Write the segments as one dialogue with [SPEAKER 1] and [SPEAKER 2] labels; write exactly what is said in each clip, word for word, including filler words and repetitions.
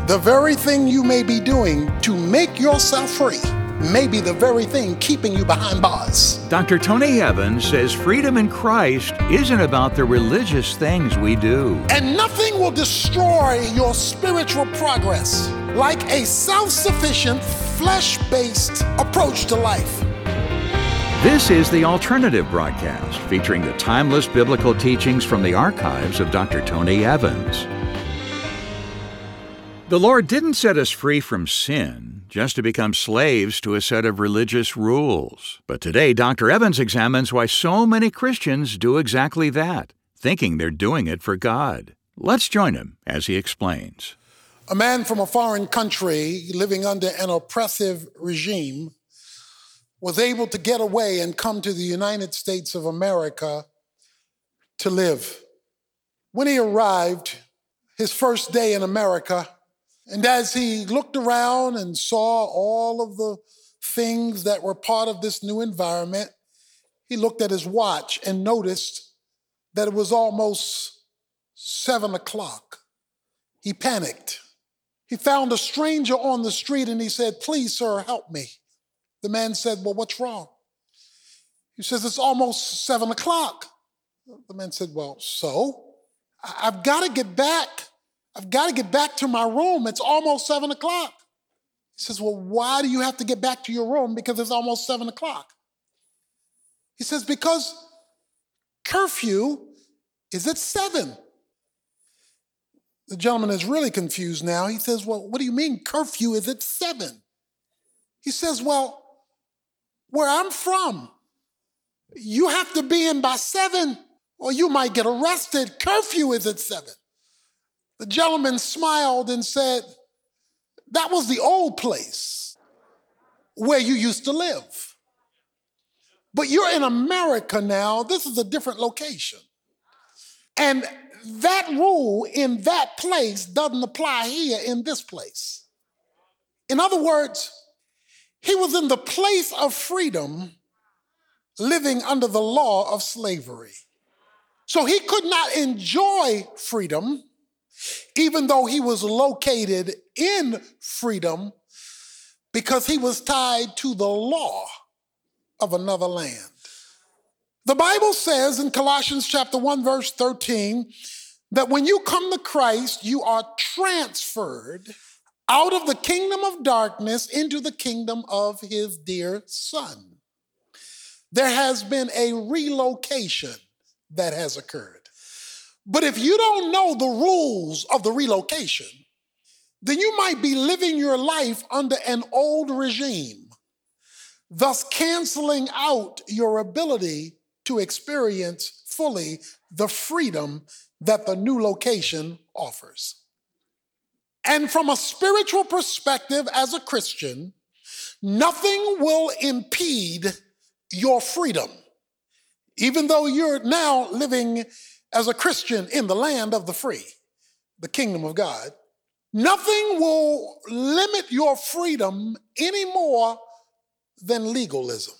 [SPEAKER 1] The very thing you may be doing to make yourself free may be the very thing keeping you behind bars.
[SPEAKER 2] Doctor Tony Evans says freedom in Christ isn't about the religious things we do.
[SPEAKER 1] And nothing will destroy your spiritual progress like a self-sufficient, flesh-based approach to life.
[SPEAKER 2] This is The Alternative Broadcast, featuring the timeless biblical teachings from the archives of Doctor Tony Evans. The Lord didn't set us free from sin just to become slaves to a set of religious rules. But today, Doctor Evans examines why so many Christians do exactly that, thinking they're doing it for God. Let's join him as he explains.
[SPEAKER 1] A man from a foreign country living under an oppressive regime was able to get away and come to the United States of America to live. When he arrived, his first day in America, and as he looked around and saw all of the things that were part of this new environment, he looked at his watch and noticed that it was almost seven o'clock. He panicked. He found a stranger on the street and he said, "Please, sir, help me." The man said, "Well, what's wrong?" He says, "It's almost seven o'clock. The man said, "Well, so? I've got to get back. I've got to get back to my room. It's almost seven o'clock. He says, "Well, why do you have to get back to your room? Because it's almost seven o'clock. He says, "Because curfew is at seven. The gentleman is really confused now. He says, "Well, what do you mean curfew is at seven? He says, "Well, where I'm from, you have to be in by seven or you might get arrested. Curfew is at seven. The gentleman smiled and said, "That was the old place where you used to live. But you're in America now. This is a different location. And that rule in that place doesn't apply here in this place." In other words, he was in the place of freedom, living under the law of slavery. So he could not enjoy freedom, even though he was located in freedom, because he was tied to the law of another land. The Bible says in Colossians chapter one, verse thirteen, that when you come to Christ, you are transferred out of the kingdom of darkness into the kingdom of his dear Son. There has been a relocation that has occurred. But if you don't know the rules of the relocation, then you might be living your life under an old regime, thus canceling out your ability to experience fully the freedom that the new location offers. And from a spiritual perspective, as a Christian, nothing will impede your freedom. Even though you're now living as a Christian in the land of the free, the kingdom of God, nothing will limit your freedom any more than legalism.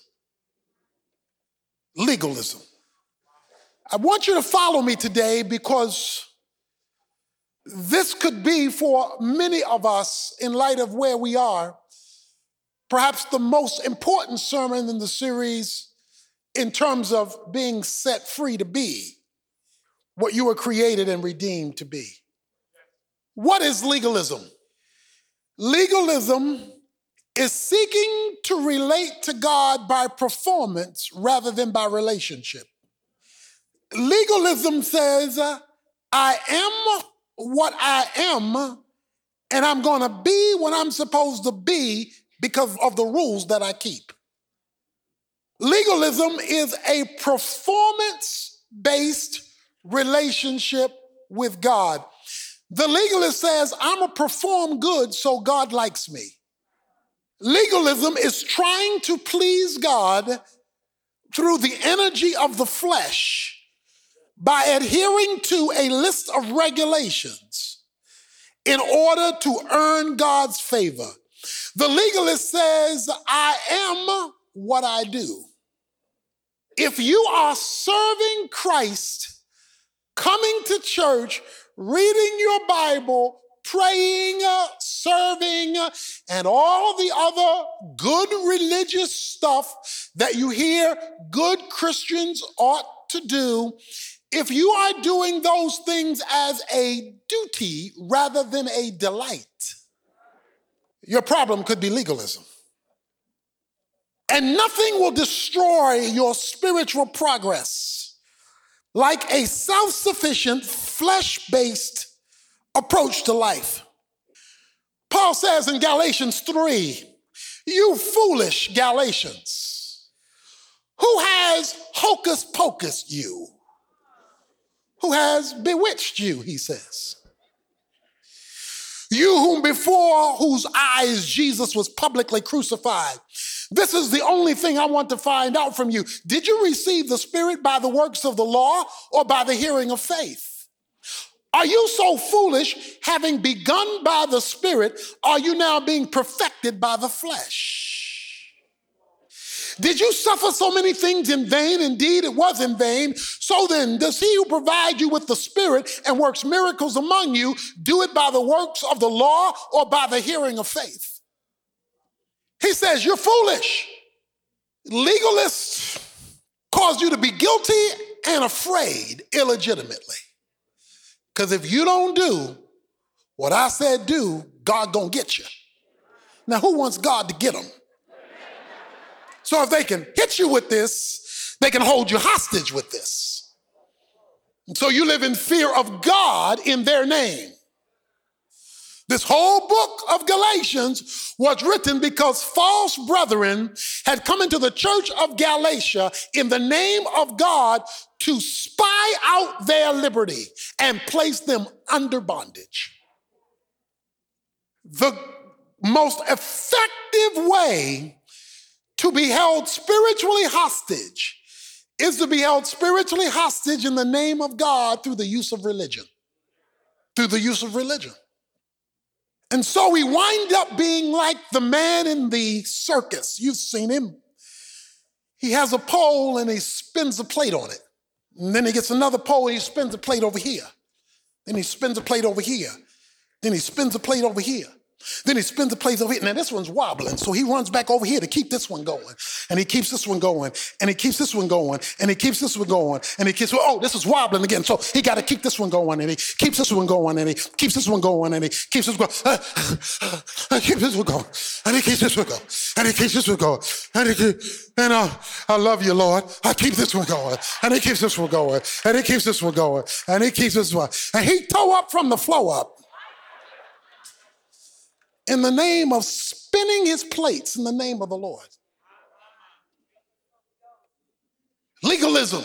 [SPEAKER 1] Legalism. I want you to follow me today because this could be, for many of us, in light of where we are, perhaps the most important sermon in the series in terms of being set free to be what you were created and redeemed to be. What is legalism? Legalism is seeking to relate to God by performance rather than by relationship. Legalism says, uh, I am what I am, and I'm going to be what I'm supposed to be because of the rules that I keep. Legalism is a performance-based relationship with God. The legalist says, I'm going to perform good so God likes me. Legalism is trying to please God through the energy of the flesh by adhering to a list of regulations in order to earn God's favor. The legalist says, I am what I do. If you are serving Christ, coming to church, reading your Bible, praying, serving, and all the other good religious stuff that you hear good Christians ought to do, if you are doing those things as a duty rather than a delight, your problem could be legalism. And nothing will destroy your spiritual progress like a self-sufficient, flesh-based approach to life. Paul says in Galatians three, you foolish Galatians, who has hocus pocus you? Who has bewitched you, he says. You whom before whose eyes Jesus was publicly crucified. This is the only thing I want to find out from you. Did you receive the Spirit by the works of the law or by the hearing of faith? Are you so foolish, having begun by the Spirit, are you now being perfected by the flesh? Did you suffer so many things in vain? Indeed, it was in vain. So then, does he who provides you with the Spirit and works miracles among you do it by the works of the law or by the hearing of faith? He says, you're foolish. Legalists cause you to be guilty and afraid illegitimately. Because if you don't do what I said do, God gonna get you. Now, who wants God to get them? So if they can hit you with this, they can hold you hostage with this. And so you live in fear of God in their name. This whole book of Galatians was written because false brethren had come into the church of Galatia in the name of God to spy out their liberty and place them under bondage. The most effective way to be held spiritually hostage is to be held spiritually hostage in the name of God through the use of religion. Through the use of religion. And so we wind up being like the man in the circus. You've seen him. He has a pole and he spins a plate on it. And then he gets another pole and he spins a plate over here. Then he spins a plate over here. Then he spins a plate over here. Then he spins the plate over here. Now this one's wobbling, so he runs back over here to keep this one going. And he keeps this one going, and he keeps this one going, and he keeps this one going, and he keeps, oh, this is wobbling again, so he got to keep this one going, and he keeps this one going, and he keeps this one going, and he keeps this one going, and he keeps this one going, and he keeps this one going, and he keeps this one going, and he keeps, and uh, I love you, Lord. I keep this one going, and he keeps this one going, and he keeps this one going, and he keeps this one, and he toe up from the flow up. In the name of spinning his plates in the name of the Lord. Legalism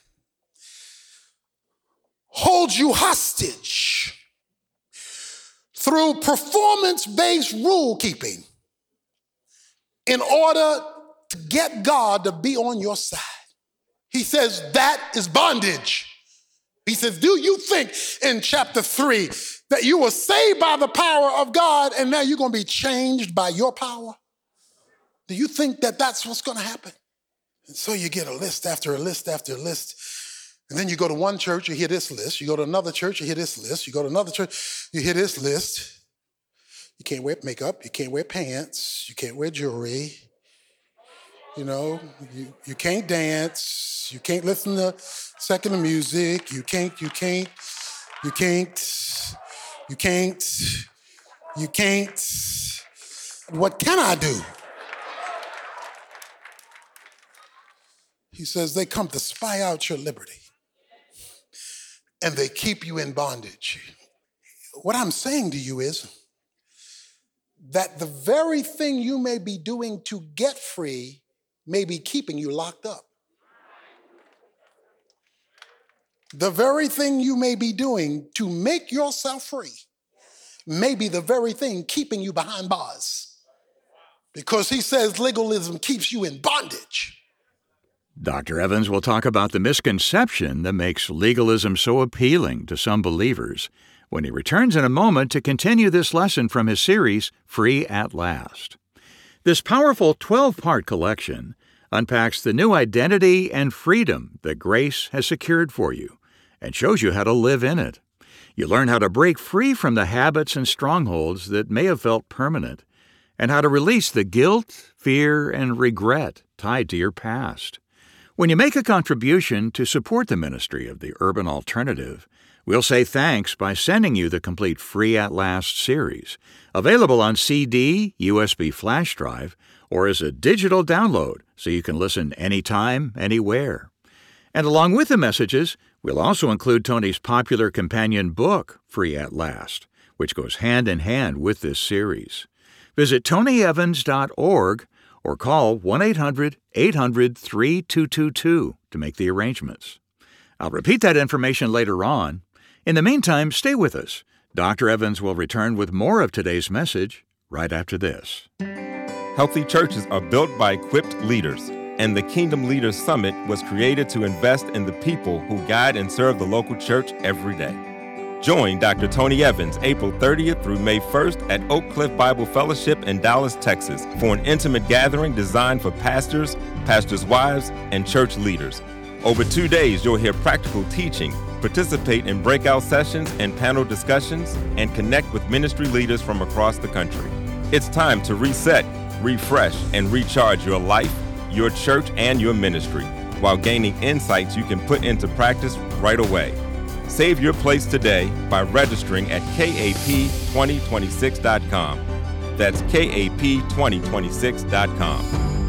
[SPEAKER 1] holds you hostage through performance-based rule keeping in order to get God to be on your side. He says that is bondage. He says, do you think in chapter three that you were saved by the power of God and now you're going to be changed by your power? Do you think that that's what's going to happen? And so you get a list after a list after a list. And then you go to one church, you hear this list. You go to another church, you hear this list. You go to another church, you hear this list. You can't wear makeup. You can't wear pants. You can't wear jewelry. You know, you, you can't dance. You can't listen to secular music. You can't, you can't, you can't, you can't, you can't. What can I do? He says they come to spy out your liberty and they keep you in bondage. What I'm saying to you is that the very thing you may be doing to get free may be keeping you locked up. The very thing you may be doing to make yourself free may be the very thing keeping you behind bars. Because he says legalism keeps you in bondage.
[SPEAKER 2] Doctor Evans will talk about the misconception that makes legalism so appealing to some believers when he returns in a moment to continue this lesson from his series, Free at Last. This powerful twelve-part collection unpacks the new identity and freedom that grace has secured for you and shows you how to live in it. You learn how to break free from the habits and strongholds that may have felt permanent, and how to release the guilt, fear, and regret tied to your past. When you make a contribution to support the ministry of the Urban Alternative, we'll say thanks by sending you the complete Free at Last series, available on C D, U S B flash drive, or as a digital download so you can listen anytime, anywhere. And along with the messages, we'll also include Tony's popular companion book, Free at Last, which goes hand in hand with this series. Visit tony evans dot org or call one eight hundred eight hundred three two two two to make the arrangements. I'll repeat that information later on. In the meantime, stay with us. Doctor Evans will return with more of today's message right after this.
[SPEAKER 3] Healthy churches are built by equipped leaders, and the Kingdom Leaders Summit was created to invest in the people who guide and serve the local church every day. Join Doctor Tony Evans April thirtieth through May first at Oak Cliff Bible Fellowship in Dallas, Texas, for an intimate gathering designed for pastors, pastors' wives, and church leaders. Over two days, you'll hear practical teaching, participate in breakout sessions and panel discussions, and connect with ministry leaders from across the country. It's time to reset, refresh, and recharge your life, your church, and your ministry, while gaining insights you can put into practice right away. Save your place today by registering at K A P twenty twenty-six dot com. That's K A P twenty twenty-six dot com.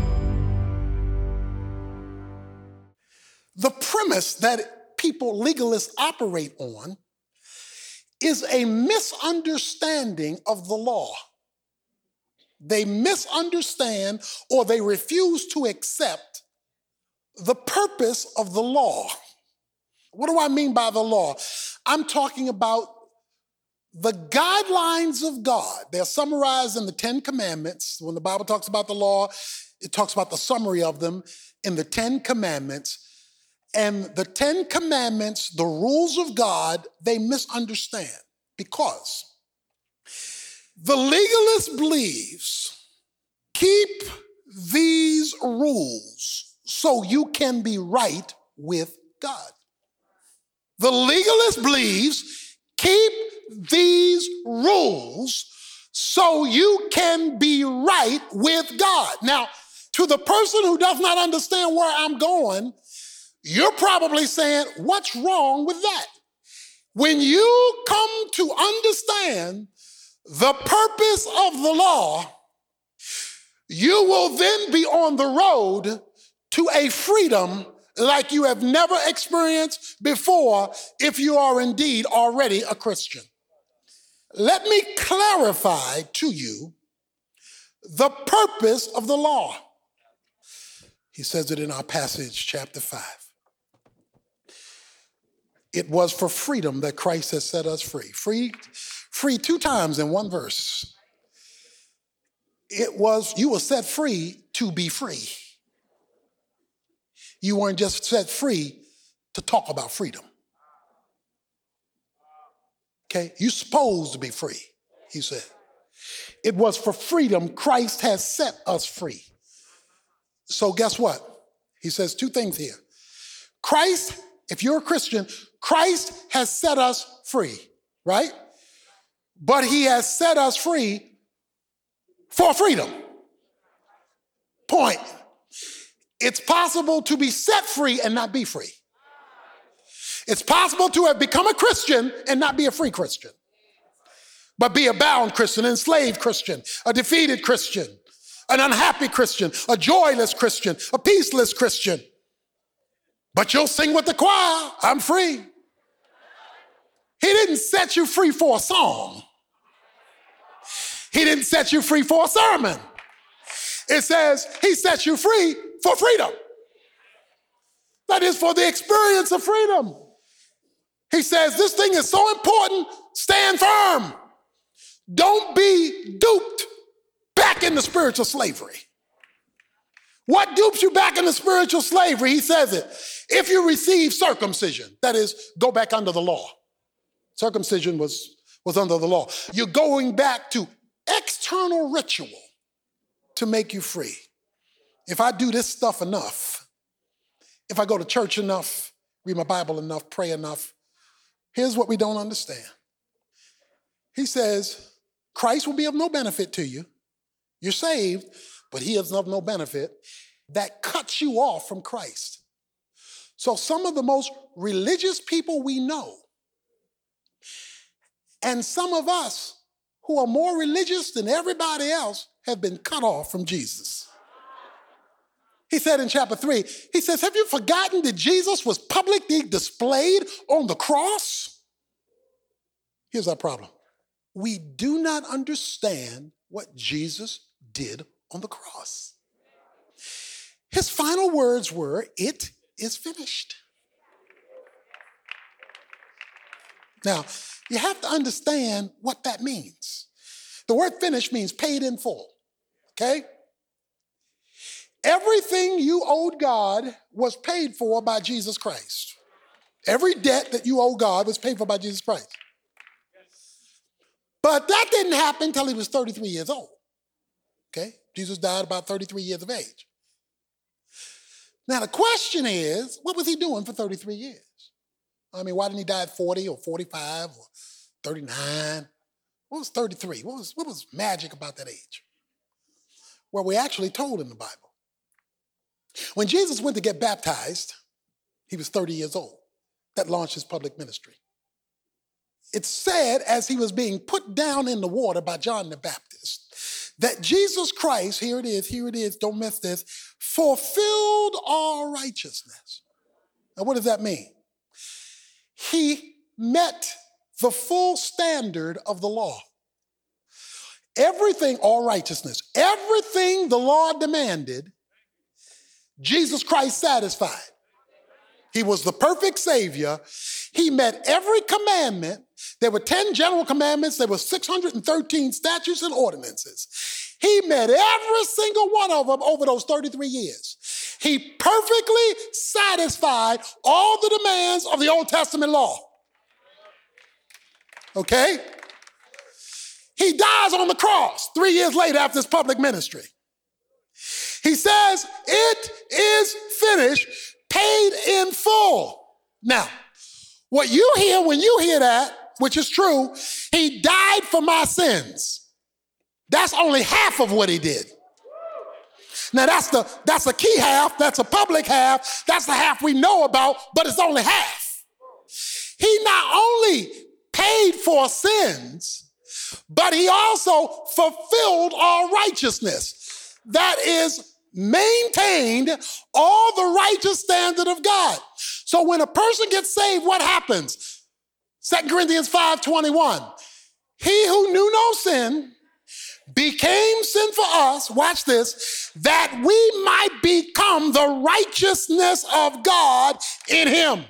[SPEAKER 1] The premise that people, legalists, operate on is a misunderstanding of the law. They misunderstand or they refuse to accept the purpose of the law. What do I mean by the law? I'm talking about the guidelines of God. They're summarized in the Ten Commandments. When the Bible talks about the law, it talks about the summary of them in the Ten Commandments. And the Ten Commandments, the rules of God, they misunderstand because the legalist believes keep these rules so you can be right with God. The legalist believes keep these rules so you can be right with God. Now, to the person who does not understand where I'm going, you're probably saying, what's wrong with that? When you come to understand the purpose of the law, you will then be on the road to a freedom like you have never experienced before if you are indeed already a Christian. Let me clarify to you the purpose of the law. He says it in our passage, chapter five. It was for freedom that Christ has set us free. Free, free two times in one verse. It was, you were set free to be free. You weren't just set free to talk about freedom. Okay, you're supposed to be free, he said. It was for freedom Christ has set us free. So guess what? He says two things here. Christ, if you're a Christian, Christ has set us free, right? But he has set us free for freedom. Point. It's possible to be set free and not be free. It's possible to have become a Christian and not be a free Christian, but be a bound Christian, an enslaved Christian, a defeated Christian, an unhappy Christian, a joyless Christian, a peaceless Christian. But you'll sing with the choir, I'm free. He didn't set you free for a song. He didn't set you free for a sermon. It says he set you free for freedom. That is for the experience of freedom. He says this thing is so important, stand firm. Don't be duped back into spiritual slavery. What dupes you back into spiritual slavery? He says it. If you receive circumcision, that is, go back under the law. Circumcision was, was under the law. You're going back to external ritual to make you free. If I do this stuff enough, if I go to church enough, read my Bible enough, pray enough, Here's what we don't understand. He says, Christ will be of no benefit to you. You're saved, but he is of no benefit. That cuts you off from Christ. So some of the most religious people we know, and some of us who are more religious than everybody else, have been cut off from Jesus. He said in chapter three, he says, have you forgotten that Jesus was publicly displayed on the cross? Here's our problem. We do not understand what Jesus did on the cross. His final words were, it is finished. Now, you have to understand what that means. The word finished means paid in full, okay? Everything you owed God was paid for by Jesus Christ. Every debt that you owe God was paid for by Jesus Christ. But that didn't happen until he was thirty-three years old, okay? Jesus died about thirty-three years of age. Now, the question is, what was he doing for thirty-three years? I mean, why didn't he die at forty or forty-five or thirty-nine? What was thirty-three? What was, what was magic about that age? Well, we're actually told in the Bible. When Jesus went to get baptized, he was thirty years old. That launched his public ministry. It's said as he was being put down in the water by John the Baptist, that Jesus Christ, here it is, here it is, don't miss this, fulfilled all righteousness. Now, what does that mean? He met the full standard of the law. Everything, all righteousness, everything the law demanded, Jesus Christ satisfied. He was the perfect Savior. He met every commandment. There were ten general commandments. There were six hundred thirteen statutes and ordinances. He met every single one of them over those thirty-three years. He perfectly satisfied all the demands of the Old Testament law. Okay? He dies on the cross three years later after his public ministry. He says, it is finished, paid in full. Now, what you hear when you hear that, which is true, he died for my sins. That's only half of what he did. Now, that's the, that's a key half, that's a public half, that's the half we know about, but it's only half. He not only paid for sins, but he also fulfilled all righteousness. That is, maintained all the righteous standard of God. So when a person gets saved, what happens? Second Corinthians five twenty-one. He who knew no sin became sin for us, watch this, that we might become the righteousness of God in him.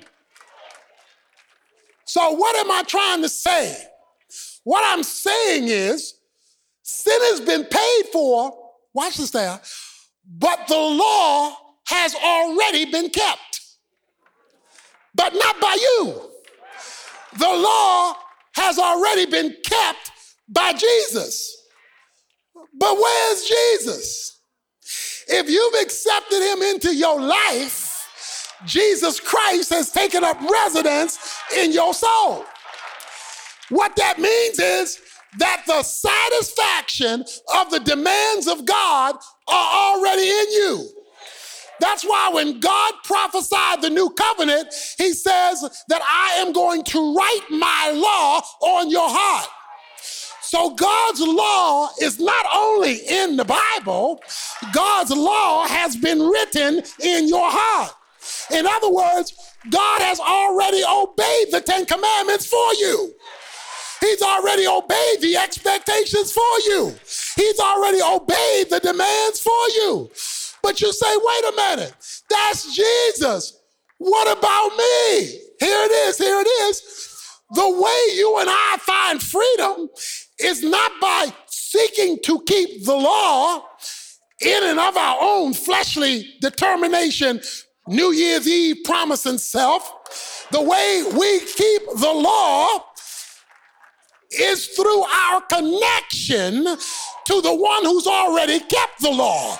[SPEAKER 1] So what am I trying to say? What I'm saying is, sin has been paid for, watch this now, but the law has already been kept. But not by you. The law has already been kept by Jesus. But where's Jesus? If you've accepted him into your life, Jesus Christ has taken up residence in your soul. What that means is that the satisfaction of the demands of God are already in you. That's why when God prophesied the new covenant, he says that I am going to write my law on your heart. So God's law is not only in the Bible, God's law has been written in your heart. In other words, God has already obeyed the Ten Commandments for you. He's already obeyed the expectations for you. He's already obeyed the demands for you. But you say, wait a minute, that's Jesus. What about me? Here it is, here it is. The way you and I find freedom is not by seeking to keep the law in and of our own fleshly determination, New Year's Eve promising self. The way we keep the law is through our connection to the one who's already kept the law.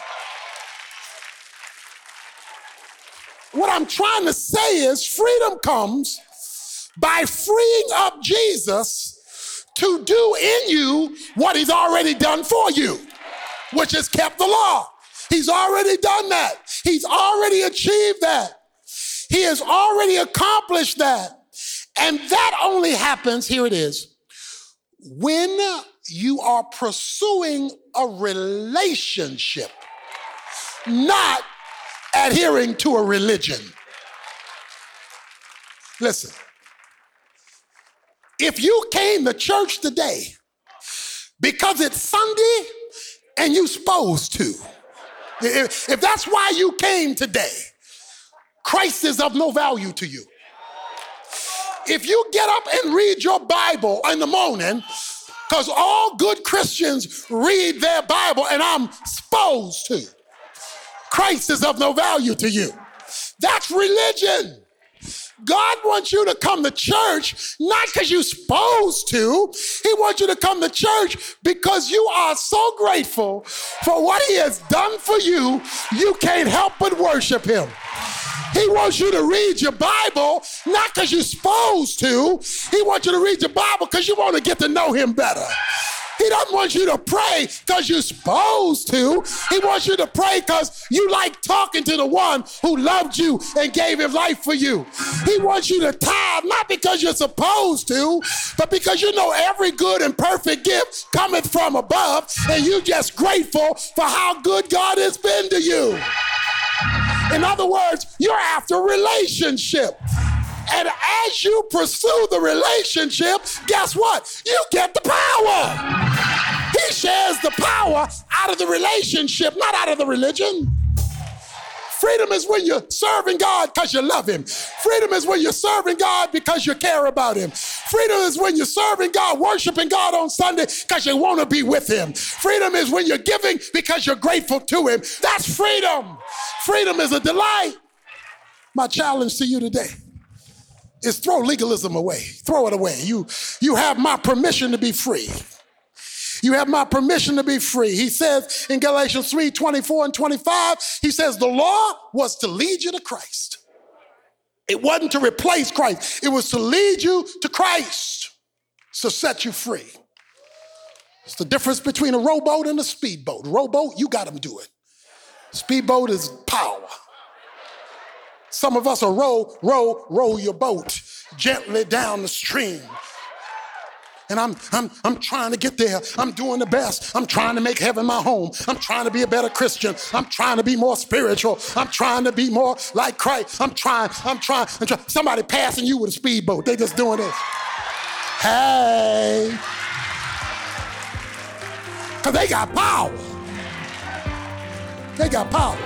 [SPEAKER 1] What I'm trying to say is freedom comes by freeing up Jesus to do in you what he's already done for you, which is kept the law. He's already done that. He's already achieved that. He has already accomplished that. And that only happens, here it is, when you are pursuing a relationship, not adhering to a religion. Listen, if you came to church today because it's Sunday and you're supposed to, if, if that's why you came today, Christ is of no value to you. If you get up and read your Bible in the morning, because all good Christians read their Bible and I'm supposed to, Christ is of no value to you. That's religion. God wants you to come to church not because you're supposed to. He wants you to come to church because you are so grateful for what he has done for you, you can't help but worship him. He wants you to read your Bible not because you're supposed to. He wants you to read your Bible because you want to get to know him better. He doesn't want you to pray because you're supposed to. He wants you to pray because you like talking to the one who loved you and gave his life for you. He wants you to tithe not because you're supposed to, but because you know every good and perfect gift cometh from above, and you're just grateful for how good God has been to you. In other words, you're after relationship. And as you pursue the relationship, guess what? You get the power. He shares the power out of the relationship, not out of the religion. Freedom is when you're serving God because you love him. Freedom is when you're serving God because you care about him. Freedom is when you're serving God, worshiping God on Sunday because you want to be with him. Freedom is when you're giving because you're grateful to him. That's freedom. Freedom is a delight. My challenge to you today is throw legalism away. Throw it away. You, you have my permission to be free. You have my permission to be free. He says in Galatians three, twenty-four and twenty-five, he says the law was to lead you to Christ. It wasn't to replace Christ. It was to lead you to Christ, to set you free. It's the difference between a rowboat and a speedboat. Rowboat, you got them do it. Speedboat is power. Some of us are row, row, row your boat gently down the stream. And I'm, I'm, I'm trying to get there. I'm doing the best. I'm trying to make heaven my home. I'm trying to be a better Christian. I'm trying to be more spiritual. I'm trying to be more like Christ. I'm trying, I'm trying, I'm trying. Somebody passing you with a speedboat. They just doing this. Hey. Because they got power. They got power.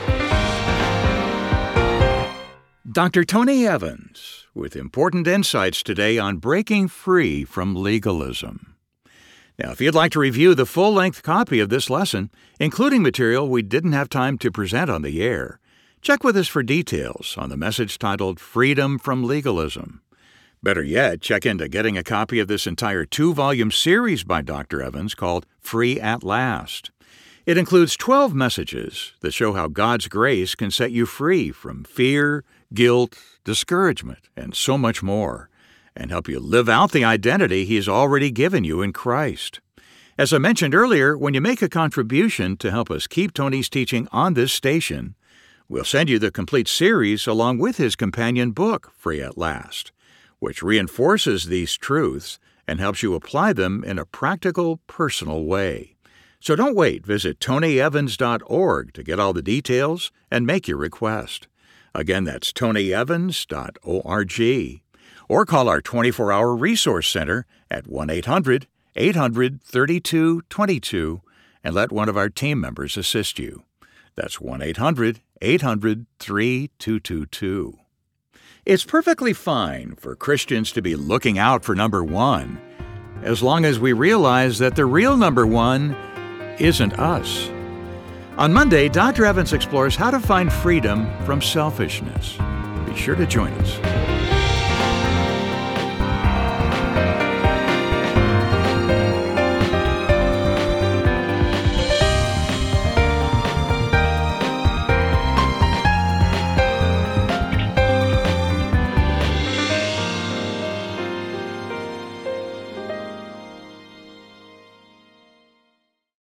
[SPEAKER 2] Doctor Tony Evans with important insights today on breaking free from legalism. Now, if you'd like to review the full-length copy of this lesson, including material we didn't have time to present on the air, check with us for details on the message titled Freedom from Legalism. Better yet, check into getting a copy of this entire two-volume series by Doctor Evans called Free at Last. It includes twelve messages that show how God's grace can set you free from fear, guilt, discouragement, and so much more, and help you live out the identity He has already given you in Christ. As I mentioned earlier, when you make a contribution to help us keep Tony's teaching on this station, we'll send you the complete series along with his companion book, Free at Last, which reinforces these truths and helps you apply them in a practical, personal way. So don't wait. Visit tony evans dot org to get all the details and make your request. Again, that's tony evans dot org. Or call our twenty-four hour resource center at one eight hundred eight hundred thirty-two twenty-two and let one of our team members assist you. That's one eight hundred eight hundred thirty-two twenty-two. It's perfectly fine for Christians to be looking out for number one, as long as we realize that the real number one isn't us. On Monday, Doctor Evans explores how to find freedom from selfishness. Be sure to join us.